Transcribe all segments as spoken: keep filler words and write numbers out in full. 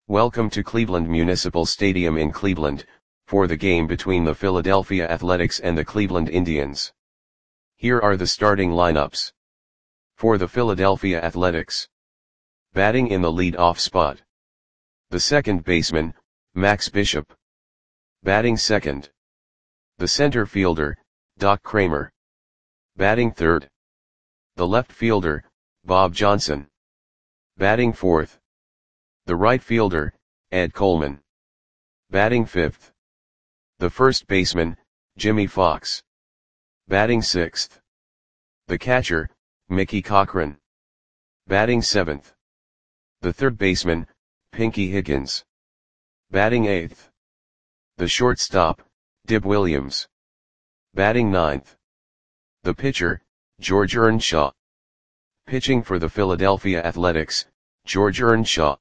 Welcome to Cleveland Municipal Stadium in Cleveland, for the game between the Philadelphia Athletics and the Cleveland Indians. Here are the starting lineups. For the Philadelphia Athletics. Batting in the lead-off spot. The second baseman, Max Bishop. Batting second. The center fielder, Doc Kramer. Batting third. The left fielder, Bob Johnson. Batting fourth. The right fielder, Ed Coleman. Batting fifth. The first baseman, Jimmy Fox. Batting sixth. The catcher, Mickey Cochrane. Batting seventh. The third baseman, Pinky Higgins. Batting eighth. The shortstop, Dib Williams. Batting ninth. The pitcher, George Earnshaw. Pitching for the Philadelphia Athletics, George Earnshaw.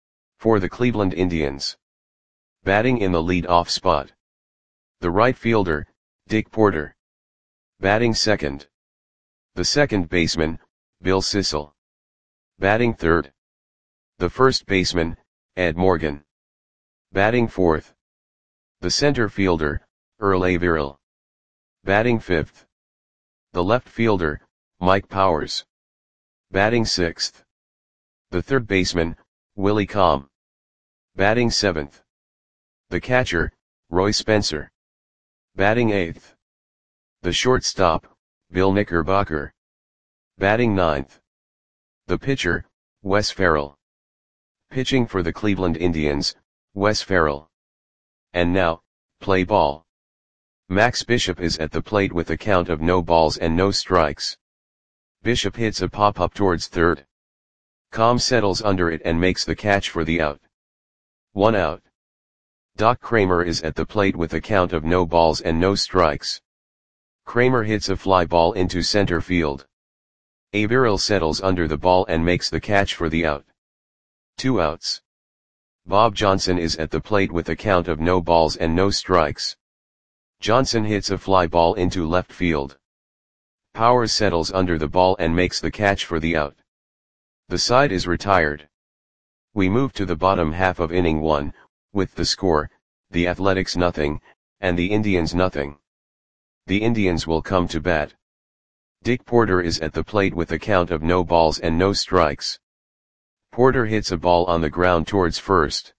For the Cleveland Indians. Batting in the lead-off spot. The right fielder, Dick Porter. Batting second. The second baseman, Bill Sissel. Batting third. The first baseman, Ed Morgan. Batting fourth. The center fielder, Earl Averill. Batting fifth. The left fielder, Mike Powers. Batting sixth. The third baseman, Willie Comm. Batting seventh. The catcher, Roy Spencer. Batting eighth. The shortstop, Bill Knickerbocker. Batting ninth. The pitcher, Wes Farrell. Pitching for the Cleveland Indians, Wes Farrell. And now, play ball. Max Bishop is at the plate with a count of no balls and no strikes. Bishop hits a pop-up towards third. Comm settles under it and makes the catch for the out. One out. Doc Kramer is at the plate with a count of no balls and no strikes. Kramer hits a fly ball into center field. Averill settles under the ball and makes the catch for the out. Two outs. Bob Johnson is at the plate with a count of no balls and no strikes. Johnson hits a fly ball into left field. Powers settles under the ball and makes the catch for the out. The side is retired. We move to the bottom half of inning one, with the score, the Athletics nothing, and the Indians nothing. The Indians will come to bat. Dick Porter is at the plate with a count of no balls and no strikes. Porter hits a ball on the ground towards first.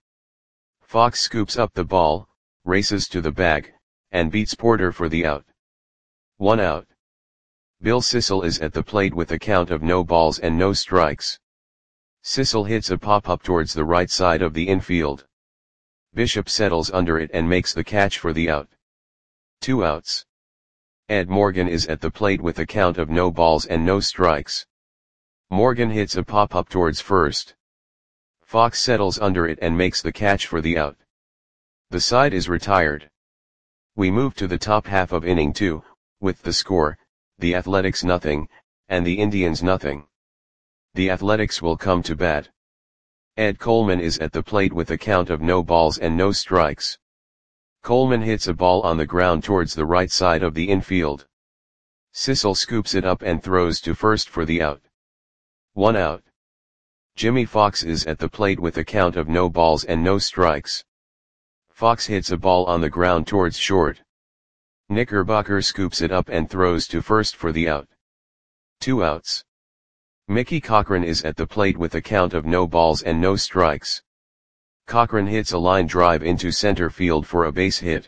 Fox scoops up the ball, races to the bag, and beats Porter for the out. One out. Bill Sissel is at the plate with a count of no balls and no strikes. Sissel hits a pop-up towards the right side of the infield. Bishop settles under it and makes the catch for the out. Two outs. Ed Morgan is at the plate with a count of no balls and no strikes. Morgan hits a pop-up towards first. Fox settles under it and makes the catch for the out. The side is retired. We move to the top half of inning two, with the score, the Athletics nothing, and the Indians nothing. The Athletics will come to bat. Ed Coleman is at the plate with a count of no balls and no strikes. Coleman hits a ball on the ground towards the right side of the infield. Sissel scoops it up and throws to first for the out. One out. Jimmy Fox is at the plate with a count of no balls and no strikes. Fox hits a ball on the ground towards short. Knickerbocker scoops it up and throws to first for the out. Two outs. Mickey Cochrane is at the plate with a count of no balls and no strikes. Cochrane hits a line drive into center field for a base hit.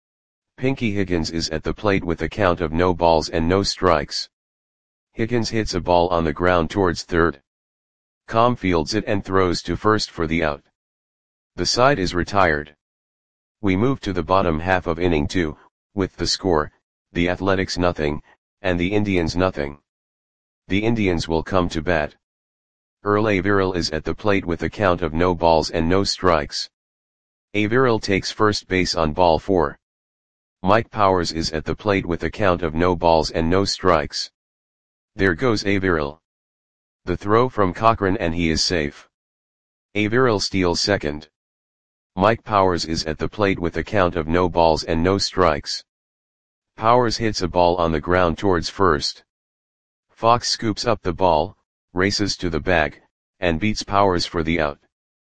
Pinky Higgins is at the plate with a count of no balls and no strikes. Higgins hits a ball on the ground towards third. Comm fields it and throws to first for the out. The side is retired. We move to the bottom half of inning two, with the score, the Athletics nothing, and the Indians nothing. The Indians will come to bat. Earl Averill is at the plate with a count of no balls and no strikes. Averill takes first base on ball four. Mike Powers is at the plate with a count of no balls and no strikes. There goes Averill. The throw from Cochrane and he is safe. Averill steals second. Mike Powers is at the plate with a count of no balls and no strikes. Powers hits a ball on the ground towards first. Fox scoops up the ball, races to the bag, and beats Powers for the out.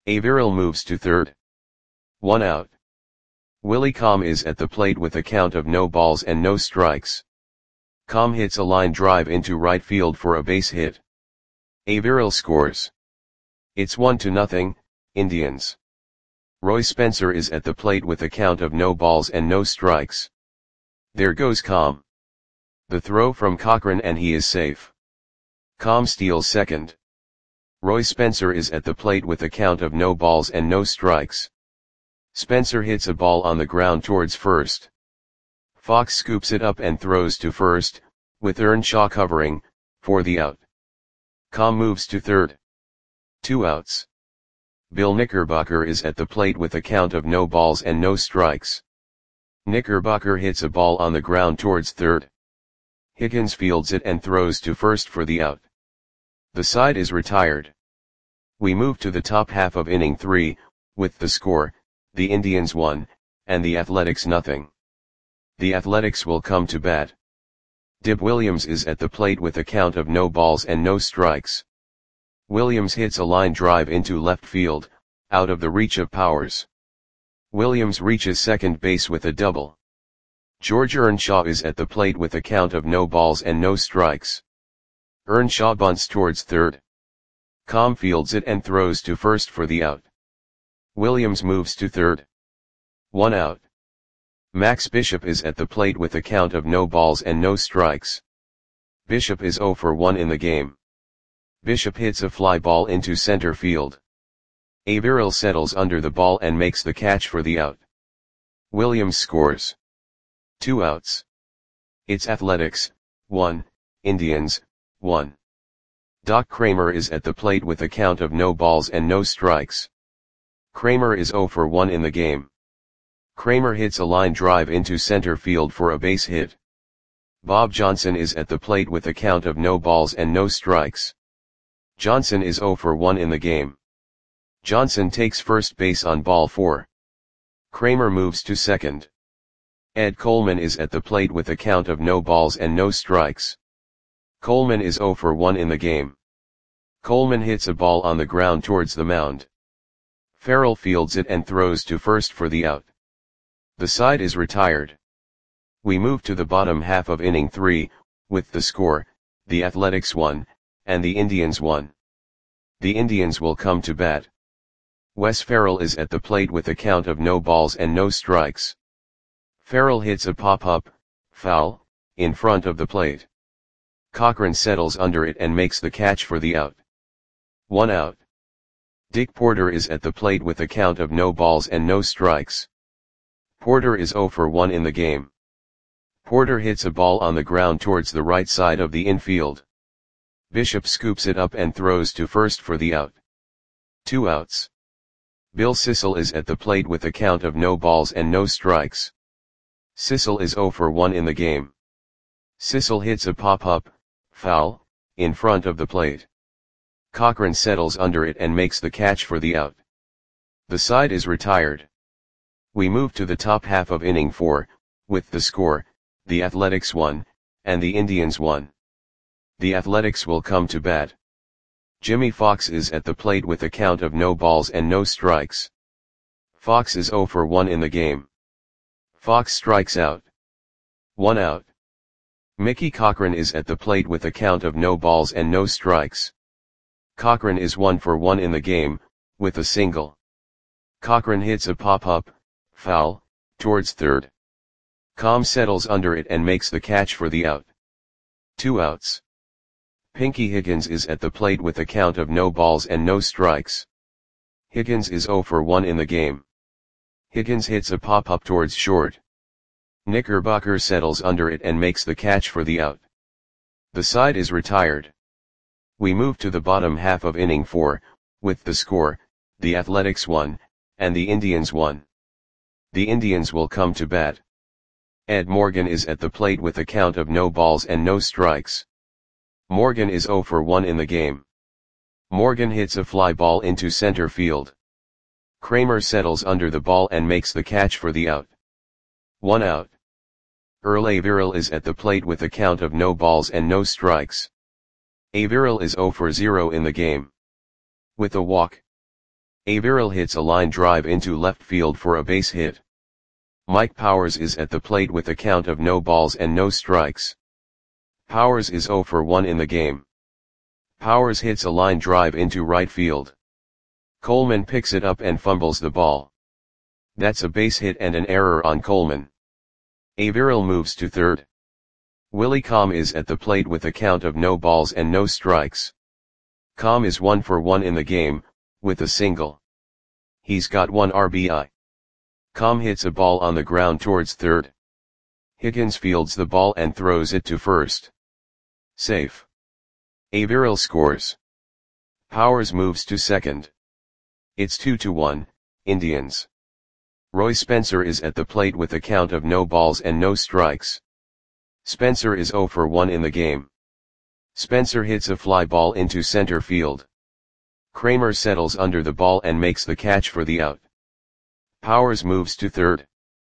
Averill moves to third. One out. Willie Com is at the plate with a count of no balls and no strikes. Com hits a line drive into right field for a base hit. Averill scores. It's one to nothing, Indians. Roy Spencer is at the plate with a count of no balls and no strikes. There goes Com. The throw from Cochran and he is safe. Com steals second. Roy Spencer is at the plate with a count of no balls and no strikes. Spencer hits a ball on the ground towards first. Fox scoops it up and throws to first, with Earnshaw covering, for the out. Com moves to third. Two outs. Bill Knickerbocker is at the plate with a count of no balls and no strikes. Knickerbocker hits a ball on the ground towards third. Higgins fields it and throws to first for the out. The side is retired. We move to the top half of inning three, with the score, the Indians one, and the Athletics nothing. The Athletics will come to bat. Dib Williams is at the plate with a count of no balls and no strikes. Williams hits a line drive into left field, out of the reach of Powers. Williams reaches second base with a double. George Earnshaw is at the plate with a count of no balls and no strikes. Earnshaw bunts towards third. Com fields it and throws to first for the out. Williams moves to third. One out. Max Bishop is at the plate with a count of no balls and no strikes. Bishop is oh for one in the game. Bishop hits a fly ball into center field. Averill settles under the ball and makes the catch for the out. Williams scores. Two outs. It's Athletics, one, Indians, one. Doc Kramer is at the plate with a count of no balls and no strikes. Kramer is oh for one in the game. Kramer hits a line drive into center field for a base hit. Bob Johnson is at the plate with a count of no balls and no strikes. Johnson is oh for one in the game. Johnson takes first base on ball four. Kramer moves to second. Ed Coleman is at the plate with a count of no balls and no strikes. Coleman is oh for one in the game. Coleman hits a ball on the ground towards the mound. Farrell fields it and throws to first for the out. The side is retired. We move to the bottom half of inning three, with the score, the Athletics one, and the Indians one. The Indians will come to bat. Wes Farrell is at the plate with a count of no balls and no strikes. Farrell hits a pop-up, foul, in front of the plate. Cochran settles under it and makes the catch for the out. One out. Dick Porter is at the plate with a count of no balls and no strikes. Porter is oh for one in the game. Porter hits a ball on the ground towards the right side of the infield. Bishop scoops it up and throws to first for the out. Two outs. Bill Sissel is at the plate with a count of no balls and no strikes. Sissel is oh for one in the game. Sissel hits a pop-up, foul, in front of the plate. Cochran settles under it and makes the catch for the out. The side is retired. We move to the top half of inning four, with the score, the Athletics one, and the Indians one. The Athletics will come to bat. Jimmy Fox is at the plate with a count of no balls and no strikes. Fox is oh for one in the game. Fox strikes out. One out. Mickey Cochran is at the plate with a count of no balls and no strikes. Cochran is one for one in the game, with a single. Cochran hits a pop-up, foul, towards third. Com settles under it and makes the catch for the out. Two outs. Pinky Higgins is at the plate with a count of no balls and no strikes. Higgins is oh for one in the game. Higgins hits a pop-up towards short. Knickerbocker settles under it and makes the catch for the out. The side is retired. We move to the bottom half of inning four, with the score, the Athletics one, and the Indians one. The Indians will come to bat. Ed Morgan is at the plate with a count of no balls and no strikes. Morgan is oh for one in the game. Morgan hits a fly ball into center field. Kramer settles under the ball and makes the catch for the out. One out. Earl Averill is at the plate with a count of no balls and no strikes. Averill is oh for zero in the game. With a walk. Averill hits a line drive into left field for a base hit. Mike Powers is at the plate with a count of no balls and no strikes. Powers is zero for one in the game. Powers hits a line drive into right field. Coleman picks it up and fumbles the ball. That's a base hit and an error on Coleman. Averill moves to third. Willie Comm is at the plate with a count of no balls and no strikes. Comm is one for one in the game, with a single. He's got one R B I. Comm hits a ball on the ground towards third. Higgins fields the ball and throws it to first. Safe. Averill scores. Powers moves to second. It's two to one, Indians. Roy Spencer is at the plate with a count of no balls and no strikes. Spencer is zero for one in the game. Spencer hits a fly ball into center field. Kramer settles under the ball and makes the catch for the out. Powers moves to third.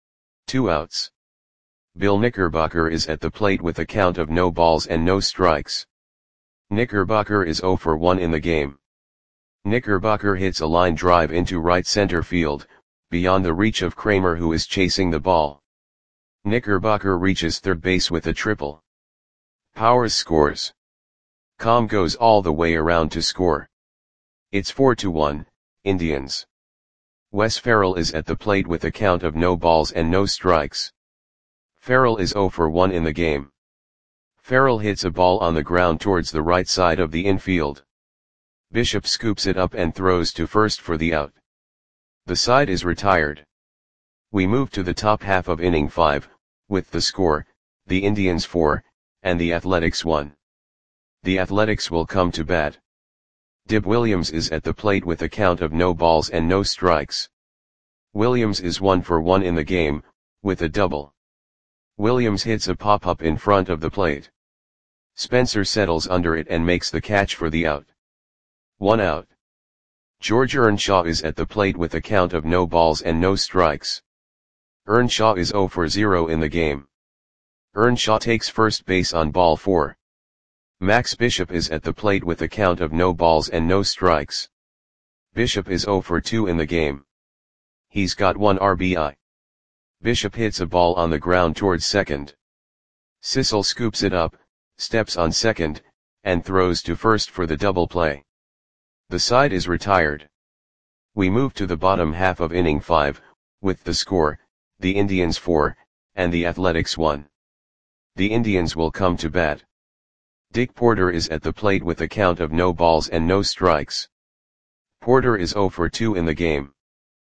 Two outs. Bill Knickerbocker is at the plate with a count of no balls and no strikes. Knickerbocker is zero for one in the game. Knickerbocker hits a line drive into right center field, beyond the reach of Kramer, who is chasing the ball. Knickerbocker reaches third base with a triple. Powers scores. Comm goes all the way around to score. It's four to one, Indians. Wes Ferrell is at the plate with a count of no balls and no strikes. Ferrell is zero for one in the game. Ferrell hits a ball on the ground towards the right side of the infield. Bishop scoops it up and throws to first for the out. The side is retired. We move to the top half of inning five, with the score, the Indians four, and the Athletics one. The Athletics will come to bat. Dib Williams is at the plate with a count of no balls and no strikes. Williams is one for one in the game, with a double. Williams hits a pop-up in front of the plate. Spencer settles under it and makes the catch for the out. One out. George Earnshaw is at the plate with a count of no balls and no strikes. Earnshaw is zero for zero in the game. Earnshaw takes first base on ball four. Max Bishop is at the plate with a count of no balls and no strikes. Bishop is zero for two in the game. He's got one R B I. Bishop hits a ball on the ground towards second. Sissel scoops it up, steps on second, and throws to first for the double play. The side is retired. We move to the bottom half of inning five, with the score, the Indians four, and the Athletics one. The Indians will come to bat. Dick Porter is at the plate with a count of no balls and no strikes. Porter is zero for two in the game.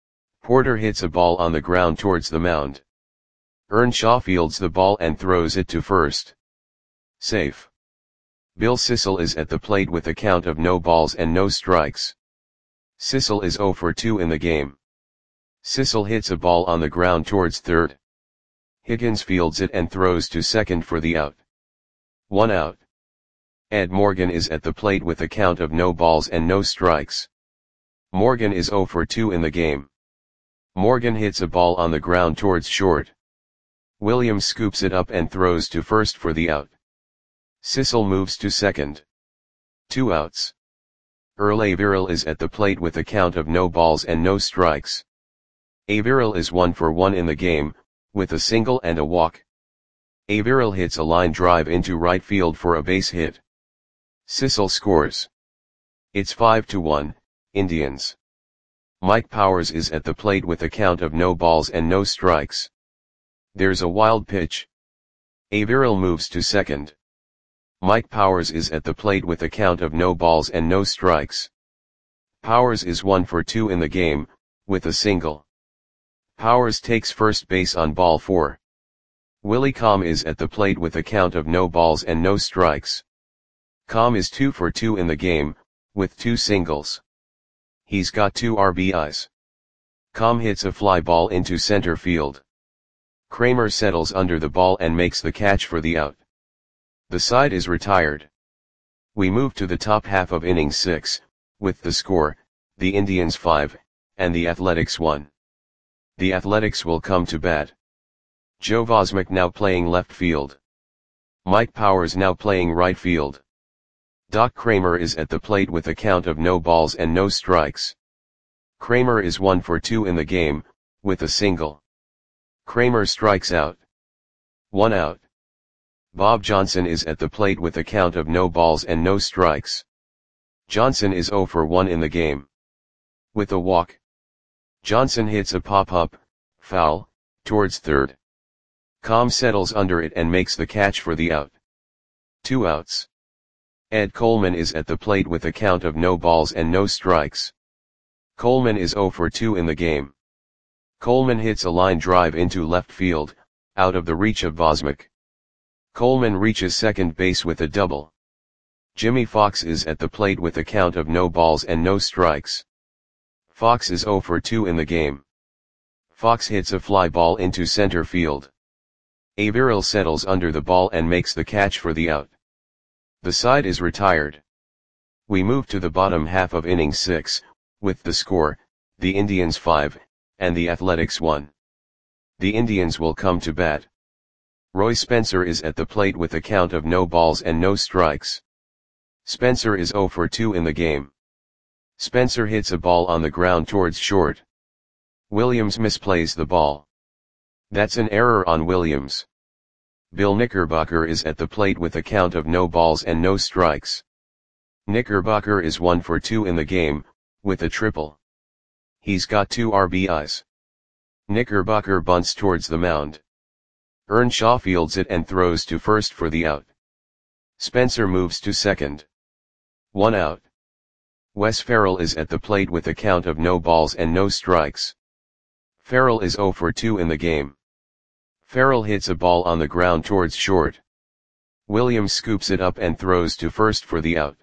Porter hits a ball on the ground towards the mound. Earnshaw fields the ball and throws it to first. Safe. Bill Sissel is at the plate with a count of no balls and no strikes. Sissel is zero for two in the game. Sissel hits a ball on the ground towards third. Higgins fields it and throws to second for the out. One out. Ed Morgan is at the plate with a count of no balls and no strikes. Morgan is zero for two in the game. Morgan hits a ball on the ground towards short. Williams scoops it up and throws to first for the out. Sissel moves to second. Two outs. Earl Averill is at the plate with a count of no balls and no strikes. Averill is one for one in the game, with a single and a walk. Averill hits a line drive into right field for a base hit. Sissel scores. It's five to one, Indians. Mike Powers is at the plate with a count of no balls and no strikes. There's a wild pitch. Averill moves to second. Mike Powers is at the plate with a count of no balls and no strikes. Powers is one for two in the game, with a single. Powers takes first base on ball four. Willie Comm is at the plate with a count of no balls and no strikes. Comm is two for two in the game, with two singles. He's got two R B Is. Comm hits a fly ball into center field. Kramer settles under the ball and makes the catch for the out. The side is retired. We move to the top half of inning six, with the score, the Indians five, and the Athletics one. The Athletics will come to bat. Joe Vosmick now playing left field. Mike Powers now playing right field. Doc Kramer is at the plate with a count of no balls and no strikes. Kramer is one for two in the game, with a single. Kramer strikes out. One out. Bob Johnson is at the plate with a count of no balls and no strikes. Johnson is zero for one in the game. With a walk. Johnson hits a pop-up, foul, towards third. Com settles under it and makes the catch for the out. Two outs. Ed Coleman is at the plate with a count of no balls and no strikes. Coleman is zero for two in the game. Coleman hits a line drive into left field, out of the reach of Vosmik. Coleman reaches second base with a double. Jimmy Fox is at the plate with a count of no balls and no strikes. Fox is zero for two in the game. Fox hits a fly ball into center field. Averill settles under the ball and makes the catch for the out. The side is retired. We move to the bottom half of inning six, with the score, the Indians five, and the Athletics one. The Indians will come to bat. Roy Spencer is at the plate with a count of no balls and no strikes. Spencer is zero for two in the game. Spencer hits a ball on the ground towards short. Williams misplays the ball. That's an error on Williams. Bill Knickerbocker is at the plate with a count of no balls and no strikes. Knickerbocker is one for two in the game, with a triple. He's got two R B Is. Knickerbocker bunts towards the mound. Earnshaw fields it and throws to first for the out. Spencer moves to second. One out. Wes Ferrell is at the plate with a count of no balls and no strikes. Ferrell is zero for two in the game. Ferrell hits a ball on the ground towards short. Williams scoops it up and throws to first for the out.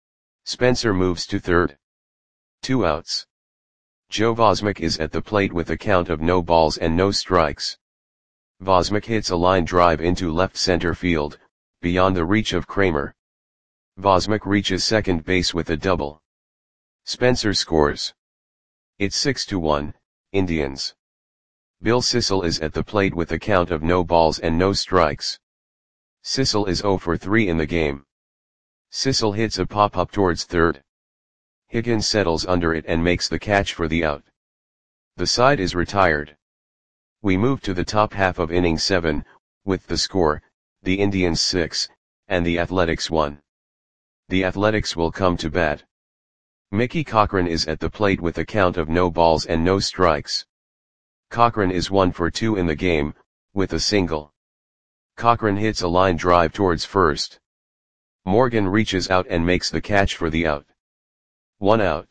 Spencer moves to third. Two outs. Joe Vosmik is at the plate with a count of no balls and no strikes. Vosmik hits a line drive into left center field, beyond the reach of Kramer. Vosmik reaches second base with a double. Spencer scores. It's six to one, Indians. Bill Sissel is at the plate with a count of no balls and no strikes. Sissel is zero for three in the game. Sissel hits a pop-up towards third. Higgins settles under it and makes the catch for the out. The side is retired. We move to the top half of inning seven, with the score, the Indians six, and the Athletics one. The Athletics will come to bat. Mickey Cochrane is at the plate with a count of no balls and no strikes. Cochrane is one for two in the game, with a single. Cochrane hits a line drive towards first. Morgan reaches out and makes the catch for the out. One out.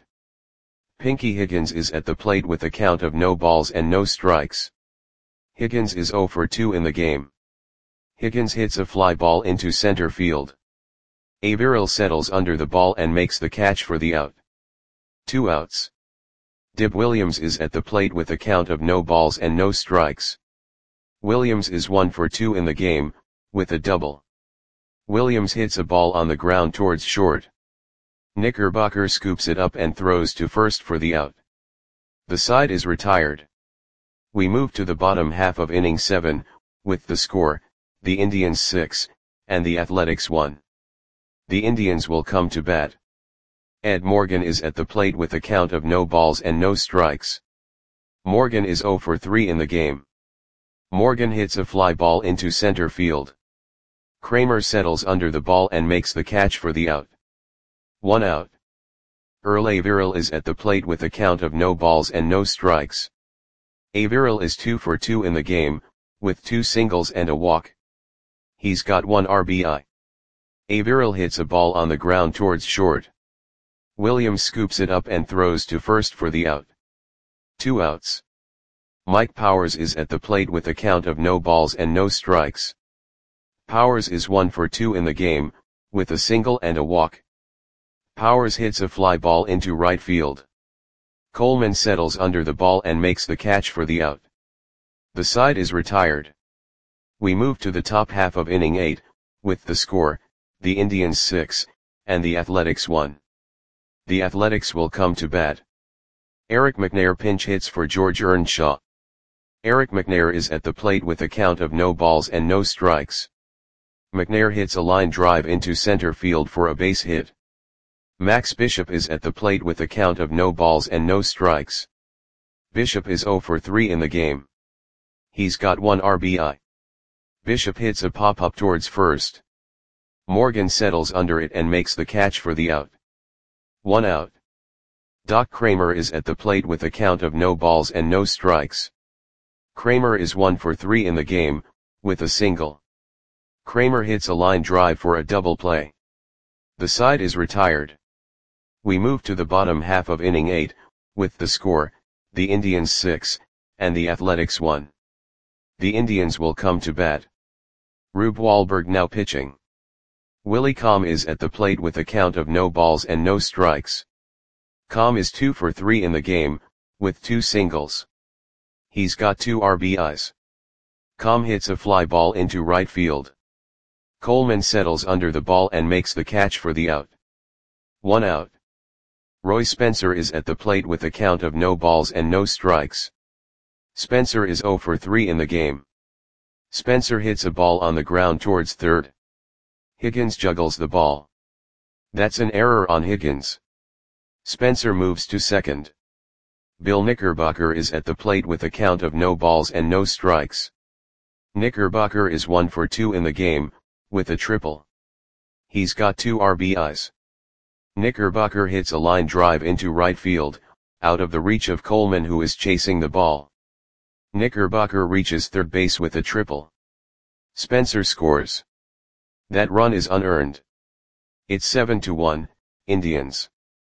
Pinky Higgins is at the plate with a count of no balls and no strikes. Higgins is zero for two in the game. Higgins hits a fly ball into center field. Averill settles under the ball and makes the catch for the out. Two outs. Dib Williams is at the plate with a count of no balls and no strikes. Williams is one for two in the game, with a double. Williams hits a ball on the ground towards short. Knickerbocker scoops it up and throws to first for the out. The side is retired. We move to the bottom half of inning seven, with the score, the Indians six, and the Athletics one. The Indians will come to bat. Ed Morgan is at the plate with a count of no balls and no strikes. Morgan is zero for three in the game. Morgan hits a fly ball into center field. Kramer settles under the ball and makes the catch for the out. One out. Earl Averill is at the plate with a count of no balls and no strikes. Averill is two for two in the game, with two singles and a walk. He's got one R B I. Averill hits a ball on the ground towards short. Williams scoops it up and throws to first for the out. Two outs. Mike Powers is at the plate with a count of no balls and no strikes. Powers is one for two in the game, with a single and a walk. Powers hits a fly ball into right field. Coleman settles under the ball and makes the catch for the out. The side is retired. We move to the top half of inning eight, with the score, the Indians six, and the Athletics one. The Athletics will come to bat. Eric McNair pinch hits for George Earnshaw. Eric McNair is at the plate with a count of no balls and no strikes. McNair hits a line drive into center field for a base hit. Max Bishop is at the plate with a count of no balls and no strikes. Bishop is zero for three in the game. He's got one R B I. Bishop hits a pop-up towards first. Morgan settles under it and makes the catch for the out. One out. Doc Kramer is at the plate with a count of no balls and no strikes. Kramer is one for three in the game, with a single. Kramer hits a line drive for a double play. The side is retired. We move to the bottom half of inning eight, with the score, the Indians six, and the Athletics one. The Indians will come to bat. Rube Wahlberg now pitching. Willie Comm is at the plate with a count of no balls and no strikes. Comm is two for three in the game, with two singles. He's got two R B Is. Comm hits a fly ball into right field. Coleman settles under the ball and makes the catch for the out. One out. Roy Spencer is at the plate with a count of no balls and no strikes. Spencer is zero for three in the game. Spencer hits a ball on the ground towards third. Higgins juggles the ball. That's an error on Higgins. Spencer moves to second. Bill Knickerbocker is at the plate with a count of no balls and no strikes. Knickerbocker is one for two in the game, with a triple. He's got two R B Is. Knickerbocker hits a line drive into right field, out of the reach of Coleman who is chasing the ball. Knickerbocker reaches third base with a triple. Spencer scores. That run is unearned. It's seven to one, Indians.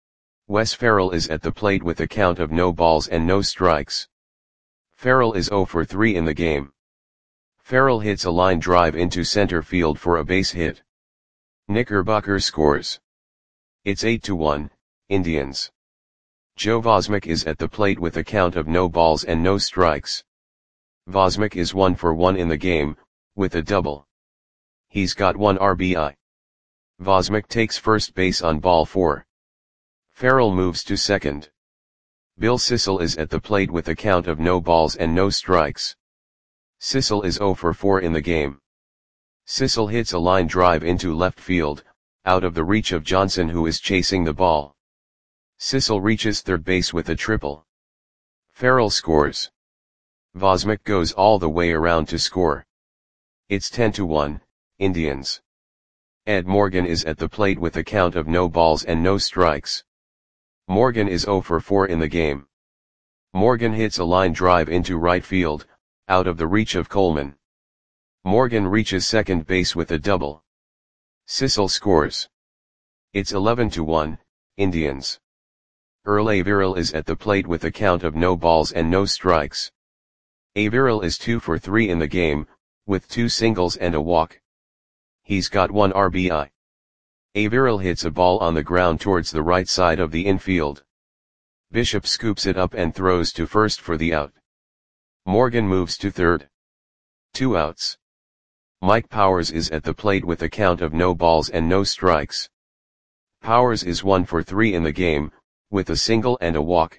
Wes Ferrell is at the plate with a count of no balls and no strikes. Ferrell is zero for three in the game. Ferrell hits a line drive into center field for a base hit. Knickerbocker scores. It's eight to one, Indians. Joe Vosmick is at the plate with a count of no balls and no strikes. Vosmick is one for one in the game, with a double. He's got one R B I. Vosmick takes first base on ball four. Ferrell moves to second. Bill Sissel is at the plate with a count of no balls and no strikes. Sissel is zero for four in the game. Sissel hits a line drive into left field, out of the reach of Johnson who is chasing the ball. Sissel reaches third base with a triple. Ferrell scores. Vosmick goes all the way around to score. It's ten to one, Indians. Ed Morgan is at the plate with a count of no balls and no strikes. Morgan is zero for four in the game. Morgan hits a line drive into right field, out of the reach of Coleman. Morgan reaches second base with a double. Sissel scores. It's eleven to one, Indians. Earl Averill is at the plate with a count of no balls and no strikes. Averill is two for three in the game, with two singles and a walk. He's got one R B I. Averill hits a ball on the ground towards the right side of the infield. Bishop scoops it up and throws to first for the out. Morgan moves to third. Two outs. Mike Powers is at the plate with a count of no balls and no strikes. Powers is one for three in the game, with a single and a walk.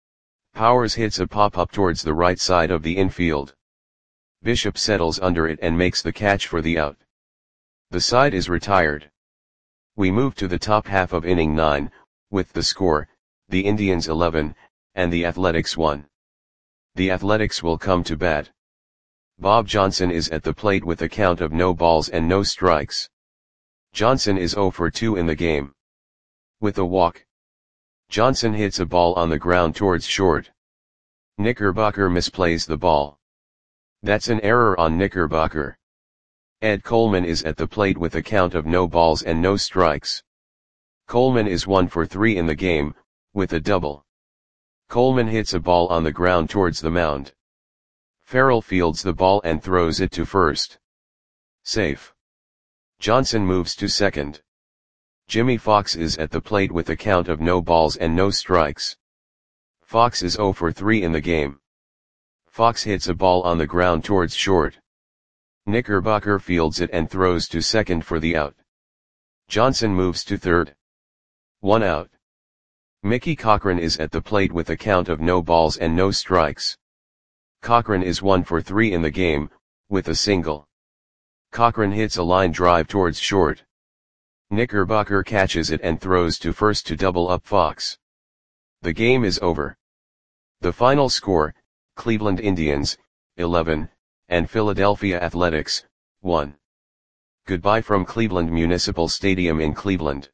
Powers hits a pop-up towards the right side of the infield. Bishop settles under it and makes the catch for the out. The side is retired. We move to the top half of inning nine, with the score, the Indians eleven, and the Athletics one. The Athletics will come to bat. Bob Johnson is at the plate with a count of no balls and no strikes. Johnson is zero for two in the game. With a walk. Johnson hits a ball on the ground towards short. Knickerbocker misplays the ball. That's an error on Knickerbocker. Ed Coleman is at the plate with a count of no balls and no strikes. Coleman is one for three in the game, with a double. Coleman hits a ball on the ground towards the mound. Ferrell fields the ball and throws it to first. Safe. Johnson moves to second. Jimmy Fox is at the plate with a count of no balls and no strikes. Fox is zero for three in the game. Fox hits a ball on the ground towards short. Knickerbocker fields it and throws to second for the out. Johnson moves to third. One out. Mickey Cochran is at the plate with a count of no balls and no strikes. Cochran is one for three in the game, with a single. Cochran hits a line drive towards short. Knickerbocker catches it and throws to first to double up Fox. The game is over. The final score, Cleveland Indians, eleven, and Philadelphia Athletics, one. Goodbye from Cleveland Municipal Stadium in Cleveland.